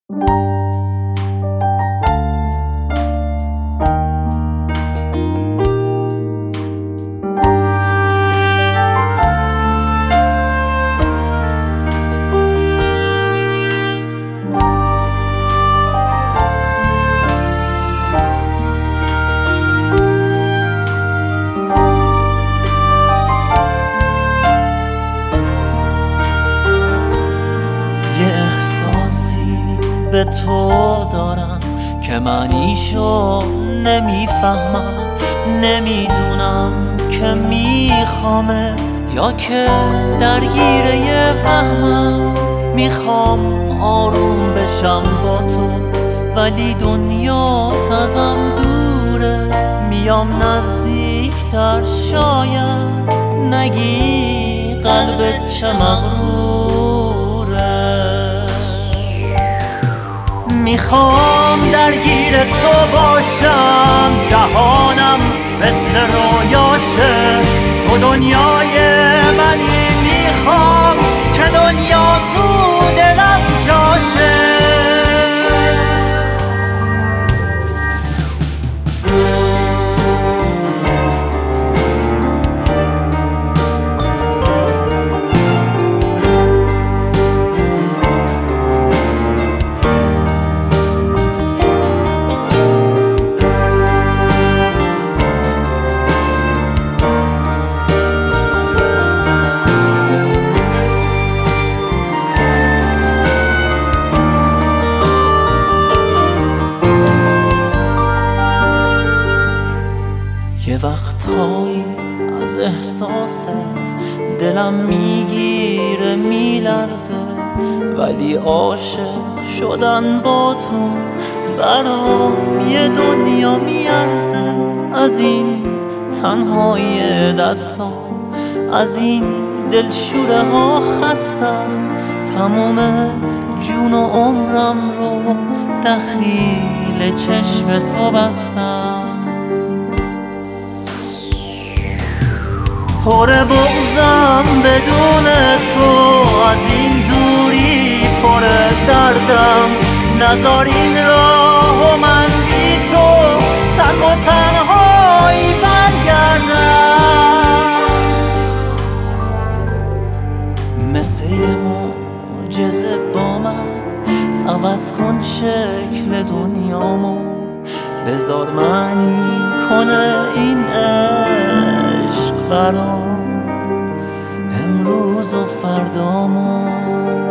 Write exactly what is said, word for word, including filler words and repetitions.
به تو دارم که معنیشو نمیفهمم، نمیدونم که میخوامت یا که درگیره وهمم. میخوام آروم بشم با تو ولی دنیا ازم دوره، میام نزدیکتر شاید نگی قلبت چه مغروره. میخوام درگیر تو باشم، جهانم مثل رویاشه، تو دنیای منی، میخوام که دنیا تو دلم جاشه. یه وقتایی از احساست دلم میگیره میلرزه، ولی عاشق شدن با تو برام یه دنیا میارزه. از این تنهایی دستام، از این دلشوره ها خستم، تموم جون و عمرم رو دخیل چشم تو بستم. پر بغضم بدون تو، از این دوری پر دردم، نذار این راه و من بی تو تک و تنهایی برگردم. مثل یه معجزه با من عوض کن شکل دنیامو، بذار معنی کنه این عشق برام امروز و فردامو.